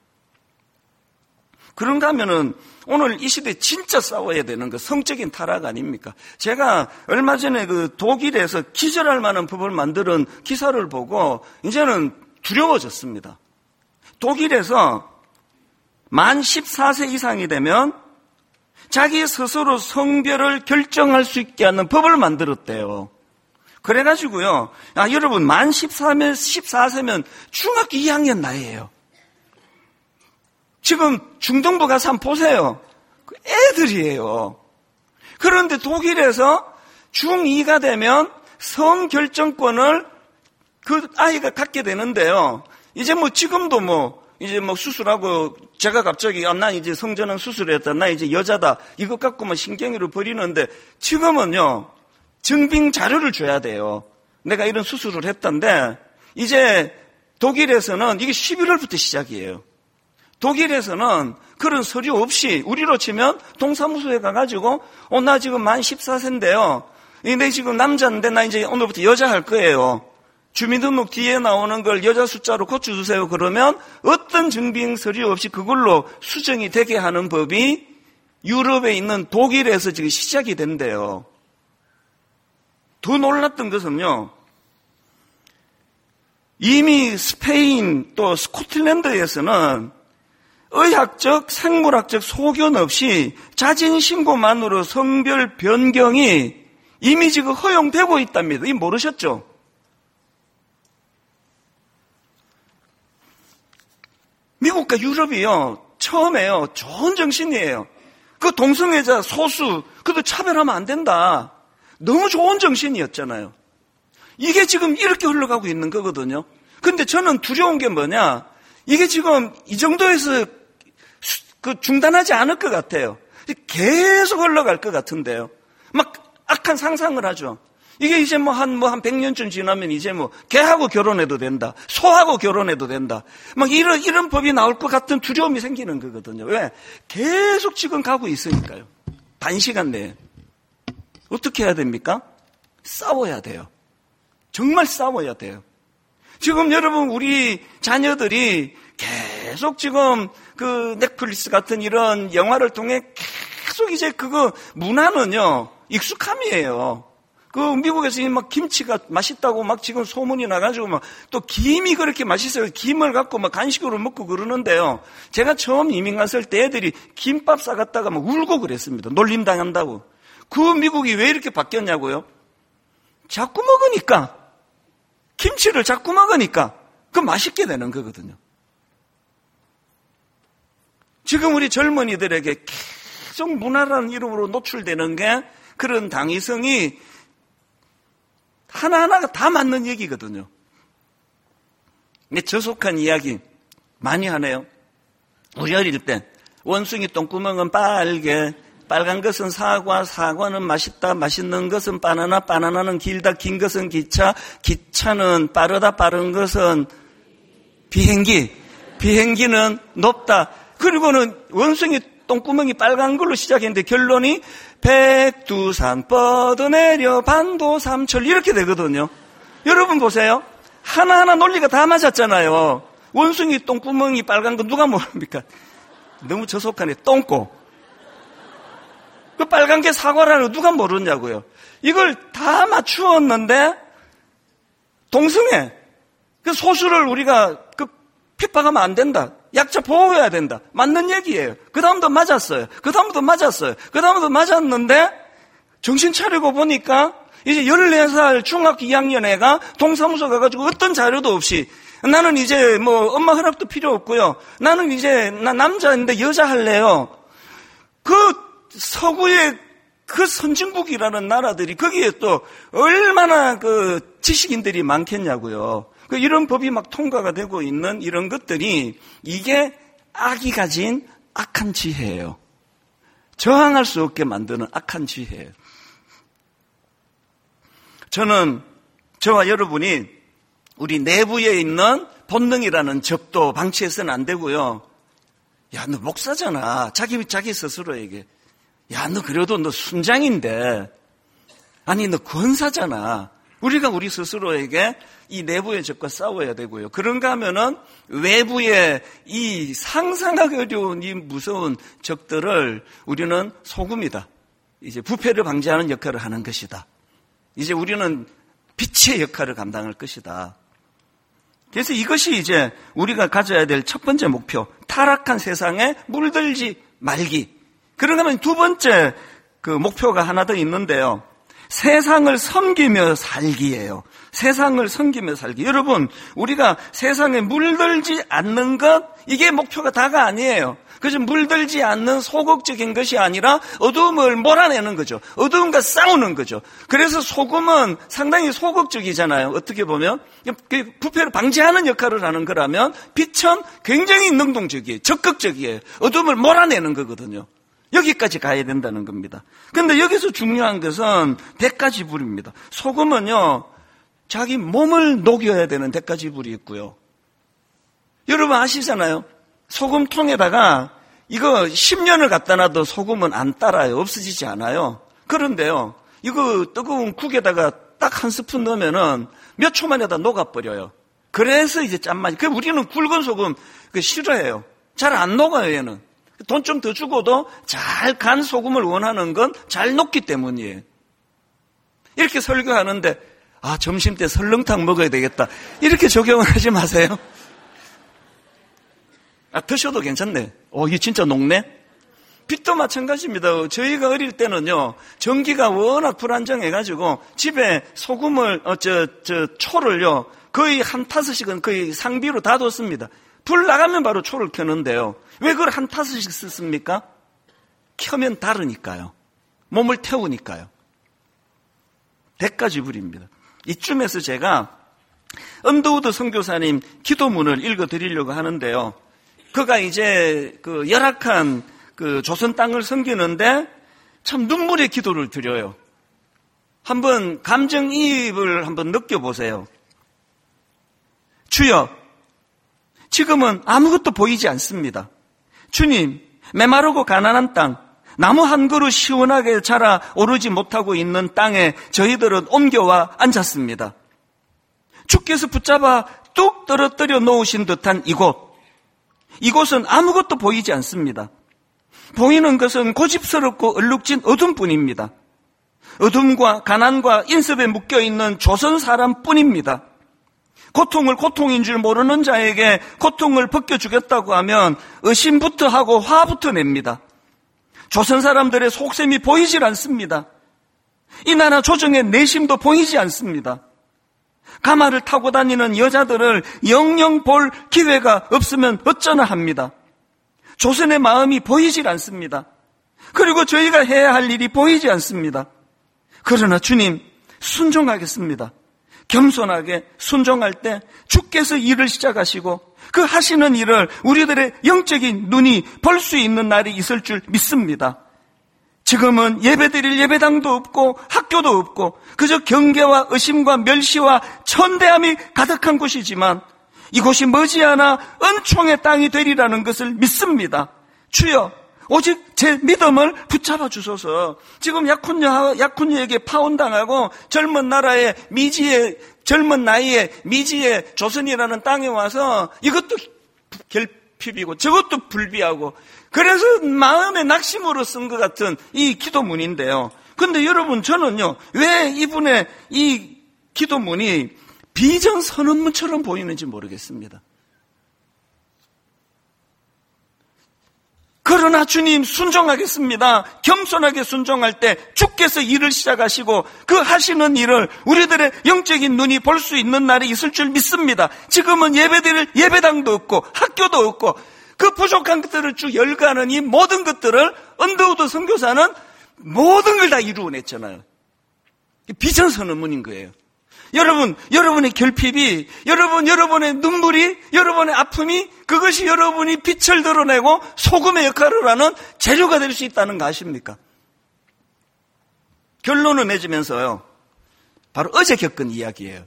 그런가 하면은 오늘 이 시대에 진짜 싸워야 되는 거 성적인 타락 아닙니까? 제가 얼마 전에 그 독일에서 기절할 만한 법을 만드는 기사를 보고 이제는 두려워졌습니다. 독일에서 만 열네 세 이상이 되면 자기 스스로 성별을 결정할 수 있게 하는 법을 만들었대요. 그래가지고요, 아, 여러분, 만 열네 세면 중학교 이 학년 나이에요. 지금 중등부 가서 한번 보세요. 애들이에요. 그런데 독일에서 중이가 되면 성결정권을 그 아이가 갖게 되는데요. 이제 뭐 지금도 뭐 이제 뭐 수술하고 제가 갑자기 아, 난 이제 성전환 수술했다. 나 이제 여자다. 이것 갖고만 신경으로 버리는데 지금은요. 증빙 자료를 줘야 돼요. 내가 이런 수술을 했던데 이제 독일에서는 이게 십일월부터 시작이에요. 독일에서는 그런 서류 없이 우리로 치면 동사무소에 가가지고 어, 나 지금 만 십사 세인데요. 내 지금 남자인데 나 이제 오늘부터 여자 할 거예요. 주민등록 뒤에 나오는 걸 여자 숫자로 고쳐주세요. 그러면 어떤 증빙 서류 없이 그걸로 수정이 되게 하는 법이 유럽에 있는 독일에서 지금 시작이 된대요. 더 놀랐던 것은요. 이미 스페인 또 스코틀랜드에서는 의학적, 생물학적 소견 없이 자진신고만으로 성별 변경이 이미 지금 허용되고 있답니다. 이 모르셨죠? 미국과 유럽이요, 처음에요, 좋은 정신이에요. 그 동성애자 소수, 그것도 차별하면 안 된다. 너무 좋은 정신이었잖아요. 이게 지금 이렇게 흘러가고 있는 거거든요. 근데 저는 두려운 게 뭐냐, 이게 지금 이 정도에서 그 중단하지 않을 것 같아요. 계속 흘러갈 것 같은데요. 막 악한 상상을 하죠. 이게 이제 뭐 한, 뭐 한 백 년쯤 지나면 이제 뭐 개하고 결혼해도 된다. 소하고 결혼해도 된다. 막 이런, 이런 법이 나올 것 같은 두려움이 생기는 거거든요. 왜? 계속 지금 가고 있으니까요. 단시간 내에. 어떻게 해야 됩니까? 싸워야 돼요. 정말 싸워야 돼요. 지금 여러분, 우리 자녀들이 계속 지금 그 넷플릭스 같은 이런 영화를 통해 계속 이제 그거 문화는요, 익숙함이에요. 그 미국에서 막 김치가 맛있다고 막 지금 소문이 나가지고 막 또 김이 그렇게 맛있어요. 김을 갖고 막 간식으로 먹고 그러는데요. 제가 처음 이민 갔을 때 애들이 김밥 싸갔다가 막 울고 그랬습니다. 놀림 당한다고. 그 미국이 왜 이렇게 바뀌었냐고요? 자꾸 먹으니까. 김치를 자꾸 먹으니까. 그 맛있게 되는 거거든요. 지금 우리 젊은이들에게 계속 문화라는 이름으로 노출되는 게 그런 당위성이 하나하나가 다 맞는 얘기거든요. 근데 저속한 이야기 많이 하네요. 우리 어릴 때 원숭이 똥구멍은 빨개, 빨간 것은 사과, 사과는 맛있다, 맛있는 것은 바나나, 바나나는 길다, 긴 것은 기차, 기차는 빠르다, 빠른 것은 비행기, 비행기는 높다. 그리고는 원숭이 똥구멍이 빨간 걸로 시작했는데 결론이 백두산 뻗어내려 반도삼철 이렇게 되거든요. 여러분 보세요. 하나하나 논리가 다 맞았잖아요. 원숭이 똥구멍이 빨간 거 누가 모릅니까? 너무 저속하네. 똥꼬. 그 빨간 게 사과라는 거 누가 모르냐고요. 이걸 다 맞추었는데 동성애, 그 소수를 우리가 그 핍박하면 안 된다. 약자 보호해야 된다. 맞는 얘기예요. 그 다음도 맞았어요. 그 다음도 맞았어요. 그 다음도 맞았는데 정신 차리고 보니까 이제 열네 살 중학교 이 학년 애가 동사무소 가가지고 어떤 자료도 없이 나는 이제 뭐 엄마 허락도 필요 없고요. 나는 이제 나 남자인데 여자 할래요. 그 서구의 그 선진국이라는 나라들이 거기에 또 얼마나 그 지식인들이 많겠냐고요. 그 이런 법이 막 통과가 되고 있는 이런 것들이 이게 악이 가진 악한 지혜예요. 저항할 수 없게 만드는 악한 지혜예요. 저는 저와 여러분이 우리 내부에 있는 본능이라는 적도 방치해서는 안 되고요. 야, 너 목사잖아. 자기 자기 스스로에게. 야, 너 그래도 너 순장인데. 아니, 너 권사잖아. 우리가 우리 스스로에게 이 내부의 적과 싸워야 되고요. 그런가 하면은 외부의 이 상상하기 어려운 이 무서운 적들을 우리는 소금이다. 이제 부패를 방지하는 역할을 하는 것이다. 이제 우리는 빛의 역할을 감당할 것이다. 그래서 이것이 이제 우리가 가져야 될 첫 번째 목표. 타락한 세상에 물들지 말기. 그런가 하면 두 번째 그 목표가 하나 더 있는데요. 세상을 섬기며 살기예요. 세상을 섬기며 살기. 여러분, 우리가 세상에 물들지 않는 것, 이게 목표가 다가 아니에요. 그래서 물들지 않는 소극적인 것이 아니라 어두움을 몰아내는 거죠. 어두움과 싸우는 거죠. 그래서 소금은 상당히 소극적이잖아요. 어떻게 보면 부패를 방지하는 역할을 하는 거라면 빛은 굉장히 능동적이에요. 적극적이에요. 어두움을 몰아내는 거거든요. 여기까지 가야 된다는 겁니다. 그런데 여기서 중요한 것은 대가지불입니다. 소금은요, 자기 몸을 녹여야 되는 대가지불이 있고요. 여러분 아시잖아요. 소금통에다가 이거 십 년을 갖다 놔도 소금은 안 따라요. 없어지지 않아요. 그런데요, 이거 뜨거운 국에다가 딱 한 스푼 넣으면은 몇 초 만에 다 녹아버려요. 그래서 이제 짠맛이. 그 우리는 굵은 소금 그 싫어해요. 잘 안 녹아요, 얘는. 돈 좀 더 주고도 잘 간 소금을 원하는 건 잘 녹기 때문이에요. 이렇게 설교하는데, 아, 점심 때 설렁탕 먹어야 되겠다, 이렇게 적용을 하지 마세요. 아, 드셔도 괜찮네. 어, 이게 진짜 녹네? 빛도 마찬가지입니다. 저희가 어릴 때는요, 전기가 워낙 불안정해가지고 집에 소금을, 어, 저, 저, 초를요, 거의 한 타스씩은 거의 상비로 다 뒀습니다. 불 나가면 바로 초를 켜는데요. 왜 그걸 한 타스씩 썼습니까? 켜면 다르니까요. 몸을 태우니까요. 대가지불입니다. 이쯤에서 제가 언더우드 선교사님 기도문을 읽어드리려고 하는데요. 그가 이제 그 열악한 그 조선 땅을 섬기는데 참 눈물의 기도를 드려요. 한번 감정이입을 한번 느껴보세요. 주여, 지금은 아무것도 보이지 않습니다. 주님, 메마르고 가난한 땅, 나무 한 그루 시원하게 자라 오르지 못하고 있는 땅에 저희들은 옮겨와 앉았습니다. 주께서 붙잡아 뚝 떨어뜨려 놓으신 듯한 이곳, 이곳은 아무것도 보이지 않습니다. 보이는 것은 고집스럽고 얼룩진 어둠뿐입니다. 어둠과 가난과 인습에 묶여있는 조선 사람뿐입니다. 고통을 고통인 줄 모르는 자에게 고통을 벗겨주겠다고 하면 의심부터 하고 화부터 냅니다. 조선 사람들의 속셈이 보이질 않습니다. 이 나라 조정의 내심도 보이지 않습니다. 가마를 타고 다니는 여자들을 영영 볼 기회가 없으면 어쩌나 합니다. 조선의 마음이 보이질 않습니다. 그리고 저희가 해야 할 일이 보이지 않습니다. 그러나 주님, 순종하겠습니다. 겸손하게 순종할 때 주께서 일을 시작하시고 그 하시는 일을 우리들의 영적인 눈이 볼 수 있는 날이 있을 줄 믿습니다. 지금은 예배드릴 예배당도 없고 학교도 없고 그저 경계와 의심과 멸시와 천대함이 가득한 곳이지만 이곳이 머지않아 은총의 땅이 되리라는 것을 믿습니다. 주여, 오직 제 믿음을 붙잡아 주소서. 지금 약혼녀, 약혼녀에게 파혼당하고 젊은 나라의 미지의, 젊은 나이에 미지의 조선이라는 땅에 와서 이것도 결핍이고 저것도 불비하고 그래서 마음의 낙심으로 쓴 것 같은 이 기도문인데요. 그런데 여러분, 저는요, 왜 이분의 이 기도문이 비전 선언문처럼 보이는지 모르겠습니다. 그러나 주님, 순종하겠습니다. 겸손하게 순종할 때 주께서 일을 시작하시고 그 하시는 일을 우리들의 영적인 눈이 볼 수 있는 날이 있을 줄 믿습니다. 지금은 예배드릴 예배당도 없고 학교도 없고 그 부족한 것들을 쭉 열거하는 이 모든 것들을 언더우드 선교사는 모든 걸 다 이루어냈잖아요. 비전 선언문인 거예요. 여러분, 여러분의 결핍이, 여러분, 여러분의 눈물이, 여러분의 아픔이 그것이 여러분이 빛을 드러내고 소금의 역할을 하는 재료가 될 수 있다는 거 아십니까? 결론을 맺으면서요, 바로 어제 겪은 이야기예요.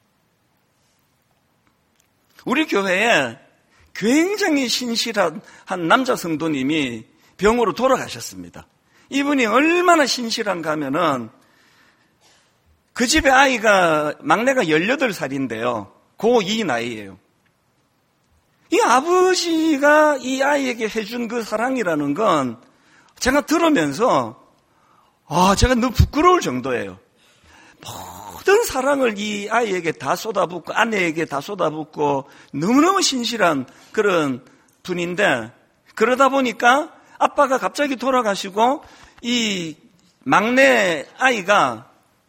우리 교회에 굉장히 신실한 한 남자 성도님이 병으로 돌아가셨습니다. 이분이 얼마나 신실한가 하면은 그 집의 아이가, 막내가 열여덟 살인데요. 고이 나이예요. 이 아버지가 이 아이에게 해준 그 사랑이라는 건 제가 들으면서, 아, 제가 너무 부끄러울 정도예요. 모든 사랑을 이 아이에게 다 쏟아붓고, 아내에게 다 쏟아붓고, 너무너무 신실한 그런 분인데, 그러다 보니까 아빠가 갑자기 돌아가시고, 이 막내 아이가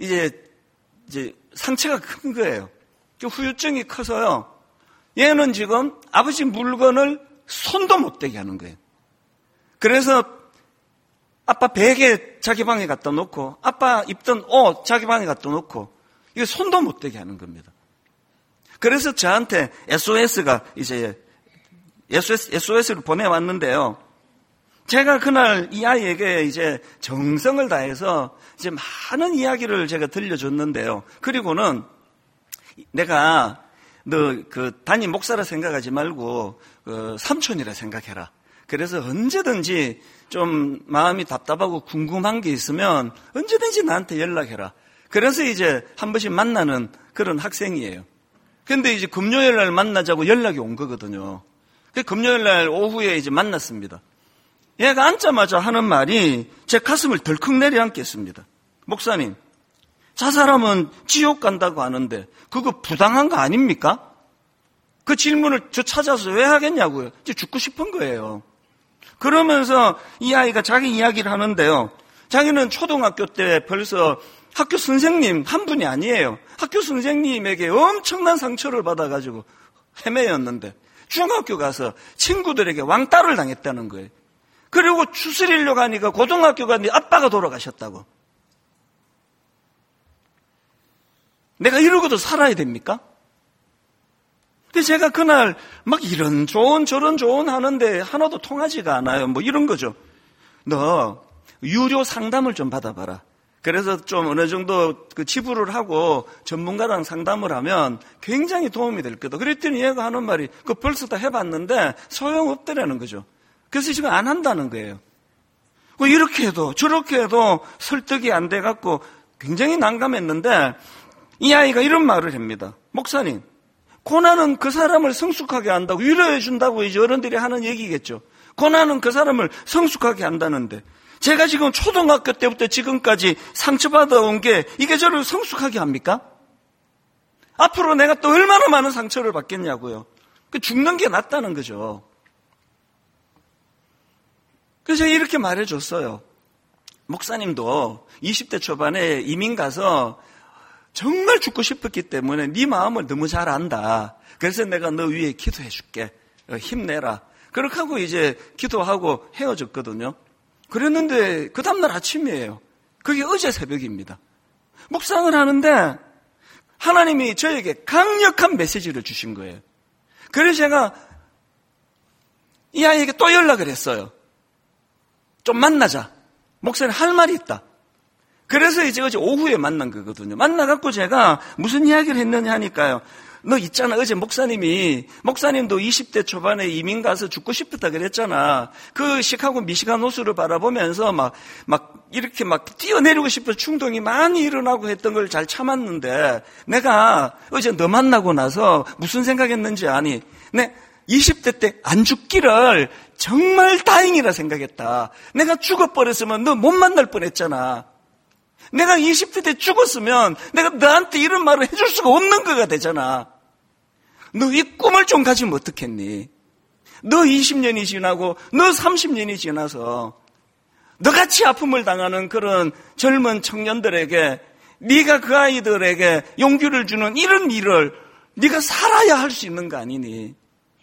이제, 이제 상처가 큰 거예요. 후유증이 커서요. 얘는 지금 아버지 물건을 손도 못 대게 하는 거예요. 그래서 아빠 베개 자기 방에 갖다 놓고 아빠 입던 옷 자기 방에 갖다 놓고 이게 손도 못 대게 하는 겁니다. 그래서 저한테 에스오에스가 이제 에스오에스, 에스오에스를 보내왔는데요. 제가 그날 이 아이에게 이제 정성을 다해서 이제 많은 이야기를 제가 들려줬는데요. 그리고는 내가 너 그 담임 목사라 생각하지 말고 그 삼촌이라 생각해라. 그래서 언제든지 좀 마음이 답답하고 궁금한 게 있으면 언제든지 나한테 연락해라. 그래서 이제 한 번씩 만나는 그런 학생이에요. 근데 이제 금요일 날 만나자고 연락이 온 거거든요. 그 금요일 날 오후에 이제 만났습니다. 얘가 앉자마자 하는 말이 제 가슴을 덜컥 내려앉게 했습니다. 목사님, 저 사람은 지옥 간다고 하는데 그거 부당한 거 아닙니까? 그 질문을 저 찾아서 왜 하겠냐고요. 이제 죽고 싶은 거예요. 그러면서 이 아이가 자기 이야기를 하는데요. 자기는 초등학교 때 벌써 학교 선생님 한 분이 아니에요. 학교 선생님에게 엄청난 상처를 받아가지고 헤매였는데 중학교 가서 친구들에게 왕따를 당했다는 거예요. 그리고 추스리려고 하니까 고등학교 갔는데 아빠가 돌아가셨다고. 내가 이러고도 살아야 됩니까? 근데 제가 그날 막 이런 조언 저런 조언 하는데 하나도 통하지가 않아요. 뭐 이런 거죠. 너 유료 상담을 좀 받아봐라. 그래서 좀 어느 정도 그 지불을 하고 전문가랑 상담을 하면 굉장히 도움이 될 거다. 그랬더니 얘가 하는 말이 그 벌써 다 해봤는데 소용없더라는 거죠. 그래서 지금 안 한다는 거예요. 이렇게 해도 저렇게 해도 설득이 안 돼갖고 굉장히 난감했는데 이 아이가 이런 말을 합니다. 목사님, 고난은 그 사람을 성숙하게 한다고 위로해 준다고 이제 어른들이 하는 얘기겠죠. 고난은 그 사람을 성숙하게 한다는데 제가 지금 초등학교 때부터 지금까지 상처받아온 게 이게 저를 성숙하게 합니까? 앞으로 내가 또 얼마나 많은 상처를 받겠냐고요. 죽는 게 낫다는 거죠. 그래서 제가 이렇게 말해줬어요. 목사님도 이십 대 초반에 이민 가서 정말 죽고 싶었기 때문에 네 마음을 너무 잘 안다. 그래서 내가 너 위에 기도해 줄게. 힘내라. 그렇게 하고 이제 기도하고 헤어졌거든요. 그랬는데 그 다음날 아침이에요. 그게 어제 새벽입니다. 묵상을 하는데 하나님이 저에게 강력한 메시지를 주신 거예요. 그래서 제가 이 아이에게 또 연락을 했어요. 좀 만나자. 목사님 할 말이 있다. 그래서 이제 어제 오후에 만난 거거든요. 만나갖고 제가 무슨 이야기를 했느냐 하니까요. 너 있잖아. 어제 목사님이, 목사님도 이십 대 초반에 이민 가서 죽고 싶었다 그랬잖아. 그 시카고 미시간 호수를 바라보면서 막, 막 이렇게 막 뛰어내리고 싶어서 충동이 많이 일어나고 했던 걸 잘 참았는데 내가 어제 너 만나고 나서 무슨 생각했는지 아니? 내 이십 대 때 안 죽기를 정말 다행이라 생각했다. 내가 죽어버렸으면 너 못 만날 뻔했잖아. 내가 이십 대 때 죽었으면 내가 너한테 이런 말을 해줄 수가 없는 거가 되잖아. 너 이 꿈을 좀 가지면 어떻겠니? 너 이십 년이 지나고 너 삼십 년이 지나서 너같이 아픔을 당하는 그런 젊은 청년들에게 네가 그 아이들에게 용기를 주는 이런 일을 네가 살아야 할 수 있는 거 아니니?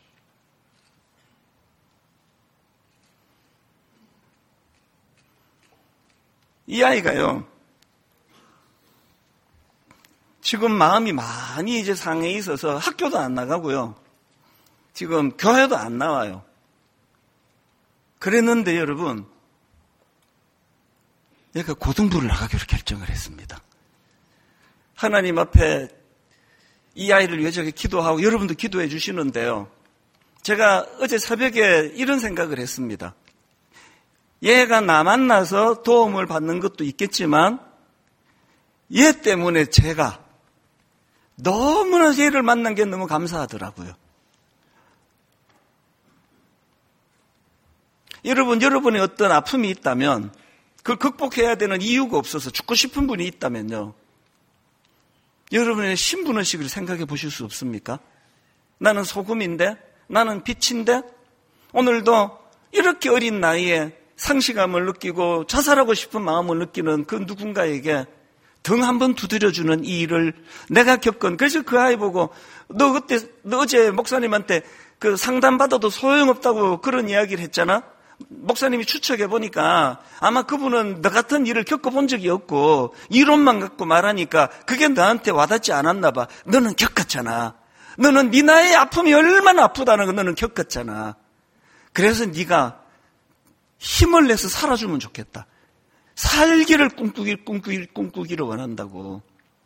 이 아이가요. 지금 마음이 많이 이제 상해 있어서 학교도 안 나가고요. 지금 교회도 안 나와요. 그랬는데 여러분, 얘가 고등부를 나가기로 결정을 했습니다. 하나님 앞에 이 아이를 위해 저기 기도하고 여러분도 기도해 주시는데요. 제가 어제 새벽에 이런 생각을 했습니다. 얘가 나 만나서 도움을 받는 것도 있겠지만 얘 때문에 제가 너무나 얘를 만난 게 너무 감사하더라고요. 여러분, 여러분의 어떤 아픔이 있다면 그걸 극복해야 되는 이유가 없어서 죽고 싶은 분이 있다면요. 여러분의 신분의식을 생각해 보실 수 없습니까? 나는 소금인데, 나는 빛인데, 오늘도 이렇게 어린 나이에 상실감을 느끼고 자살하고 싶은 마음을 느끼는 그 누군가에게 등 한번 두드려주는 이 일을 내가 겪은. 그래서 그 아이 보고 너 그때 너 어제 목사님한테 그 상담 받아도 소용없다고 그런 이야기를 했잖아. 목사님이 추측해 보니까 아마 그분은 너 같은 일을 겪어본 적이 없고 이론만 갖고 말하니까 그게 너한테 와닿지 않았나 봐. 너는 겪었잖아. 너는 네 나의 아픔이 얼마나 아프다는 거 너는 겪었잖아. 그래서 네가 힘을 내서 살아주면 좋겠다. 살기를 꿈꾸길 꿈꾸길 꿈꾸기를 원한다고.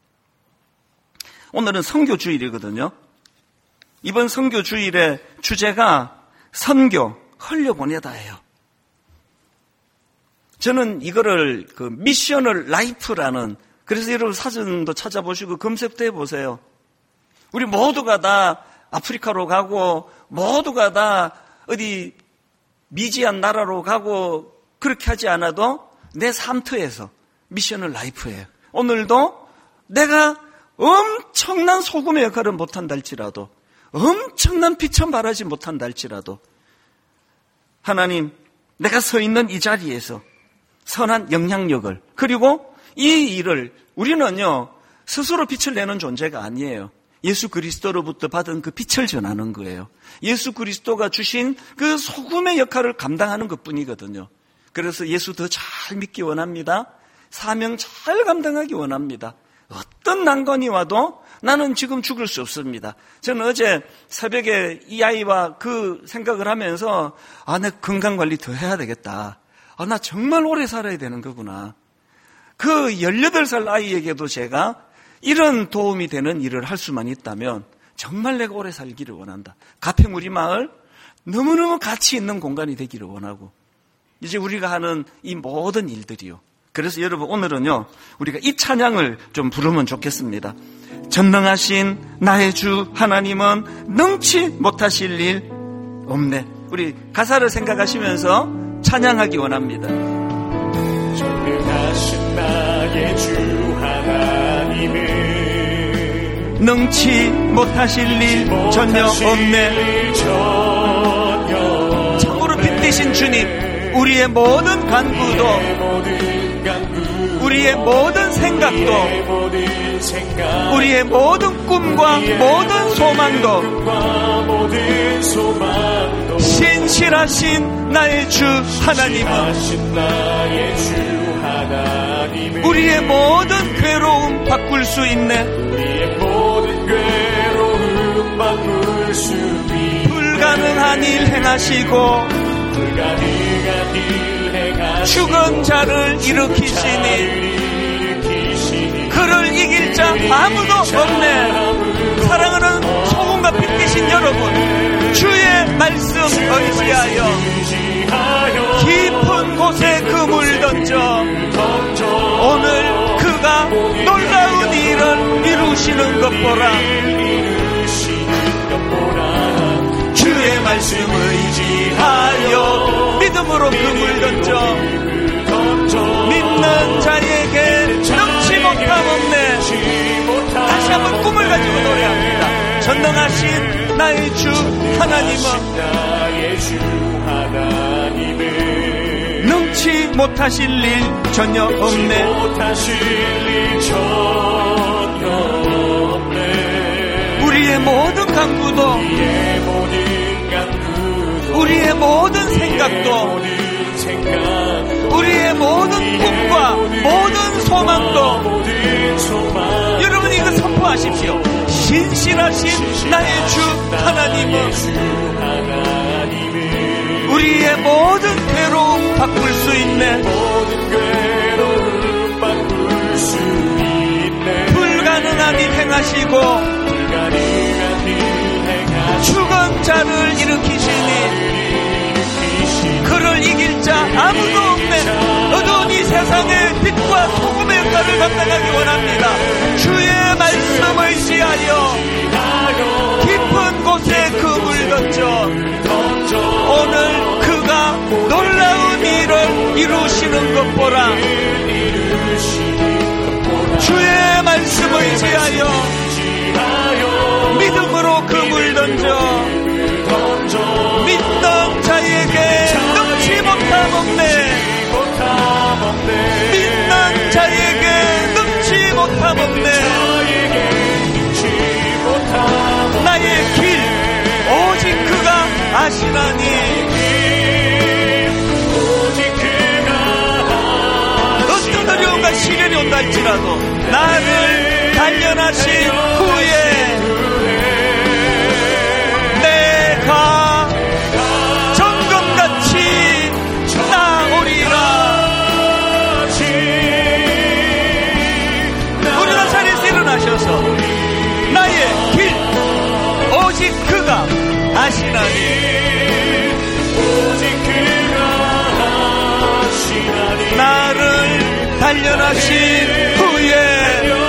오늘은 선교 주일이거든요. 이번 선교 주일의 주제가 선교 흘려보내다예요. 저는 이거를 그 미셔널 라이프라는, 그래서 여러분 사진도 찾아보시고 검색도 해보세요. 우리 모두가 다 아프리카로 가고 모두가 다 어디 미지한 나라로 가고 그렇게 하지 않아도 내 삶터에서 미셔널 라이프예요. 오늘도 내가 엄청난 소금의 역할을 못한다 할지라도, 엄청난 빛을 발하지 못한다 할지라도 하나님, 내가 서 있는 이 자리에서 선한 영향력을, 그리고 이 일을, 우리는요 스스로 빛을 내는 존재가 아니에요. 예수 그리스도로부터 받은 그 빛을 전하는 거예요. 예수 그리스도가 주신 그 소금의 역할을 감당하는 것뿐이거든요. 그래서 예수 더 잘 믿기 원합니다. 사명 잘 감당하기 원합니다. 어떤 난관이 와도 나는 지금 죽을 수 없습니다. 저는 어제 새벽에 이 아이와 그 생각을 하면서 아, 내 건강관리 더 해야 되겠다. 아, 나 정말 오래 살아야 되는 거구나. 그 열여덟 살 아이에게도 제가 이런 도움이 되는 일을 할 수만 있다면 정말 내가 오래 살기를 원한다. 가평 우리 마을 너무너무 가치 있는 공간이 되기를 원하고, 이제 우리가 하는 이 모든 일들이요. 그래서 여러분 오늘은요 우리가 이 찬양을 좀 부르면 좋겠습니다. 전능하신 나의 주 하나님은 능치 못하실 일 없네. 우리 가사를 생각하시면서 찬양하기 원합니다. 전능하신 나의 주 하나님은 능치 못하실 일 전혀 없네. 참으로 빛되신 주님, 우리의 모든 간구도, 우리의 모든 생각도, 우리의 모든 꿈과 모든 소망도 신실하신 나의 주 하나님은 우리의 모든 괴로움 바꿀 수 있네. 불가능한 일 행하시고 죽은 자를 일으키시니 그를 이길 자 아무도 없네. 사랑하는 소금과 빛 되신 여러분, 주의 말씀 의지하여 깊은 곳에 그물 던져 오늘 그가 놀라운 일을 이루시는 것 보라. 주의 말씀 의지하여 믿음으로 그물 던져 믿는 자에게 능치 못함 없네. 다시 한번 꿈을 가지고 노래합니다. 전능하신 나의 주 하나님은 능치 못하실 일 전혀 없네. 우리의 모든 간구도, 우리의 모든 생각도, 우리의 모든 꿈과 모든 소망도, 여러분 이거 선포하십시오. 신실하신 나의 주 하나님은 우리의 모든 괴로움 바꿀 수 있네. 불가능한 일 행하시고 죽은 자를 일으키시니 그를 이길 자 아무도 없네. 어두운 이 세상의 빛과 소금의 역할을 감당하기 원합니다. 주의 말씀 의지하여 깊은 곳에 그물 던져 오늘 그가 놀라운 일을 이루시는 것 보라. 주의 말씀 의지하여 믿음으로 그물 던져 믿는 자에게 능치 못함 없네. 믿는 자에게 능치 아시나니 어떤 어려움과 시련이 온다 할지라도 나를 단련하신 후에 내가 정금같이 나오리라. 우리 나사렛에서 일어나셔서 나의 길 오직 그가 아시나니 오직 그가 아시나니 나를 단련하신 후에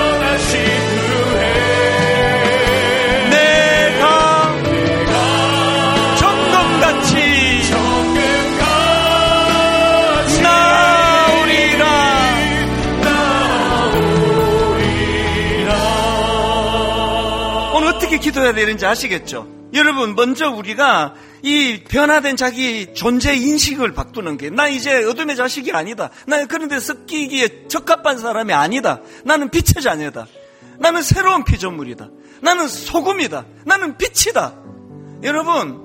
어떻게 기도해야 되는지 아시겠죠? 여러분, 먼저 우리가 이 변화된 자기 존재 인식을 바꾸는 게, 나 이제 어둠의 자식이 아니다. 나 그런 데 섞이기에 적합한 사람이 아니다. 나는 빛의 자녀다. 나는 새로운 피조물이다. 나는 소금이다. 나는 빛이다. 여러분,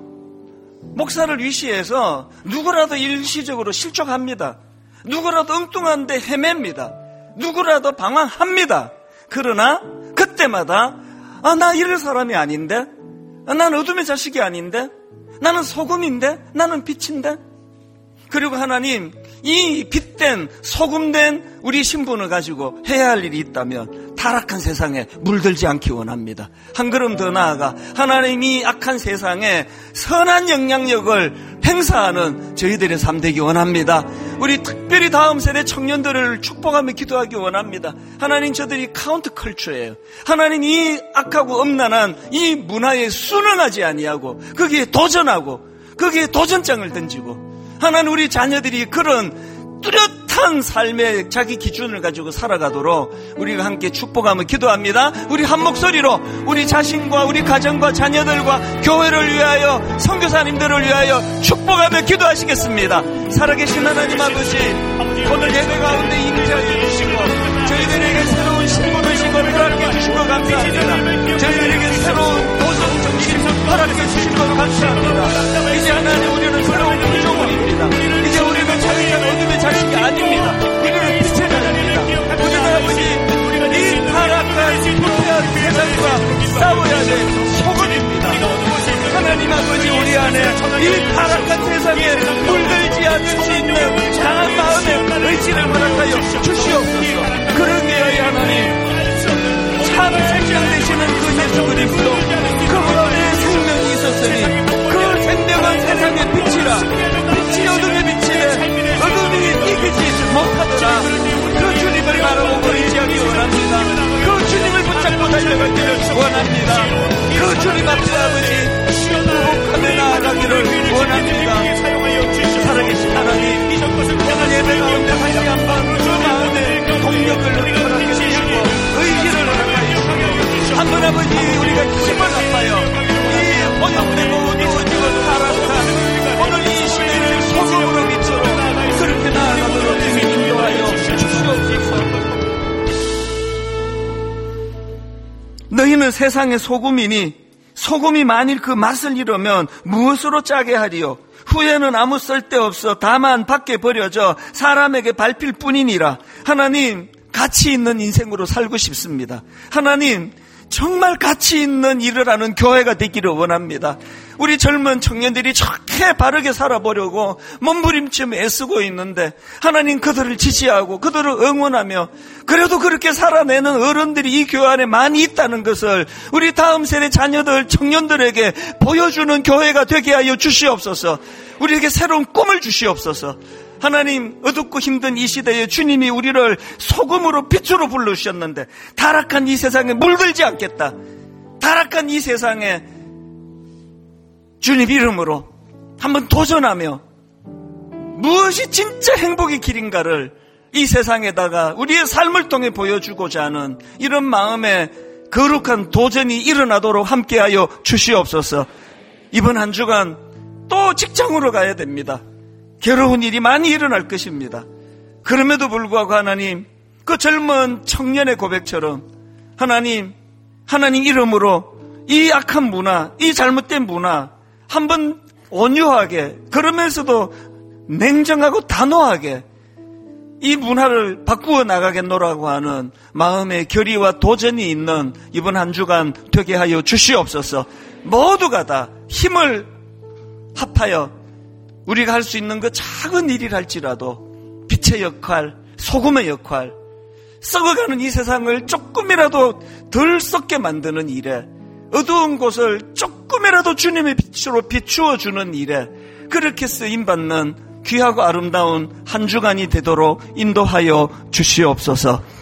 목사를 위시해서 누구라도 일시적으로 실족합니다. 누구라도 엉뚱한데 헤맵니다. 누구라도 방황합니다. 그러나 그때마다 아, 나 이럴 사람이 아닌데? 아, 나는 어둠의 자식이 아닌데? 나는 소금인데? 나는 빛인데? 그리고 하나님, 이 빛된 소금된 우리 신분을 가지고 해야 할 일이 있다면 타락한 세상에 물들지 않기 원합니다. 한 걸음 더 나아가 하나님이 악한 세상에 선한 영향력을 행사하는 저희들의 삶 되기 원합니다. 우리 특별히 다음 세대 청년들을 축복하며 기도하기 원합니다. 하나님, 저들이 카운트 컬처예요. 하나님, 이 악하고 엄난한 이 문화에 순응하지 아니하고 거기에 도전하고 거기에 도전장을 던지고, 하나님, 우리 자녀들이 그런 뚜렷한 삶의 자기 기준을 가지고 살아가도록 우리가 함께 축복하며 기도합니다. 우리 한 목소리로 우리 자신과 우리 가정과 자녀들과 교회를 위하여, 선교사님들을 위하여 축복하며 기도하시겠습니다. 살아계신 하나님 아버지, 오늘 예배 가운데 임재하여 주시고 저희들에게 새로운 신분의식을 허락해 주신 것 감사합니다. 저희들에게 새로운 도전 정신을 허락해 주신 것 감사합니다. 이제 하나님, 우리는 새로운 구조물입니다. 이제 우리는 자유한 어둠의 자식이 아닙니다. 우리는 빛의 자녀입니다. 우리는 아버지, 이 타락한 부패한 세상과 싸워야 될 소금입니다. 하나님 아버지, 우리 안에 이 타락한 세상에 물들지 않을 수 있는 강한 마음의 의지를 허락하여 주시옵소서. 그러기 위하여 하나님, 참 생명 되시는 그 예수 그리스도, 그 안에 생명이 있었으니 그 생명은 세상의 빛이라. 빛이 어둠의 빛이래. 어둠이 이기지 못하더라. 그 주님을 바라보고 의지하기 원합니다. 그 주님을 붙잡고 달려가기를 원합니다. 그 주님 앞에 아버지 행복하며 나아가기를 원합니다. 살아계신 하나님, 오늘 예배 가운데 다시 한번 그 마음의 동력을 허락해 주시고 의지를 허락하여 주시고, 한번 아버지, 우리가 힘을 합하여 이 오염되고 어두워지고 타락한 오늘 이 시대를 소금으로 비추어 그렇게 나아가도록 인도하여 주시옵소서. 너희는 세상의 소금이니 소금이 만일 그 맛을 잃으면 무엇으로 짜게 하리요? 후에는 아무 쓸데없어 다만 밖에 버려져 사람에게 밟힐 뿐이니라. 하나님, 가치 있는 인생으로 살고 싶습니다. 하나님, 정말 가치 있는 일을 하는 교회가 되기를 원합니다. 우리 젊은 청년들이 좋게 바르게 살아보려고 몸부림치며 애쓰고 있는데 하나님, 그들을 지지하고 그들을 응원하며 그래도 그렇게 살아내는 어른들이 이 교회 안에 많이 있다는 것을 우리 다음 세대 자녀들, 청년들에게 보여주는 교회가 되게 하여 주시옵소서. 우리에게 새로운 꿈을 주시옵소서. 하나님, 어둡고 힘든 이 시대에 주님이 우리를 소금으로 빛으로 불러주셨는데 타락한 이 세상에 물들지 않겠다. 타락한 이 세상에 주님 이름으로 한번 도전하며 무엇이 진짜 행복의 길인가를 이 세상에다가 우리의 삶을 통해 보여주고자 하는 이런 마음의 거룩한 도전이 일어나도록 함께하여 주시옵소서. 이번 한 주간 또 직장으로 가야 됩니다. 괴로운 일이 많이 일어날 것입니다. 그럼에도 불구하고 하나님, 그 젊은 청년의 고백처럼 하나님, 하나님 이름으로 이 악한 문화, 이 잘못된 문화 한번 온유하게, 그러면서도 냉정하고 단호하게 이 문화를 바꾸어 나가겠노라고 하는 마음의 결의와 도전이 있는 이번 한 주간 되게 하여 주시옵소서. 모두가 다 힘을 합하여 우리가 할 수 있는 그 작은 일이랄지라도 빛의 역할, 소금의 역할, 썩어가는 이 세상을 조금이라도 덜 썩게 만드는 일에, 어두운 곳을 조금이라도 주님의 빛으로 비추어 주는 일에 그렇게 쓰임받는 귀하고 아름다운 한 주간이 되도록 인도하여 주시옵소서.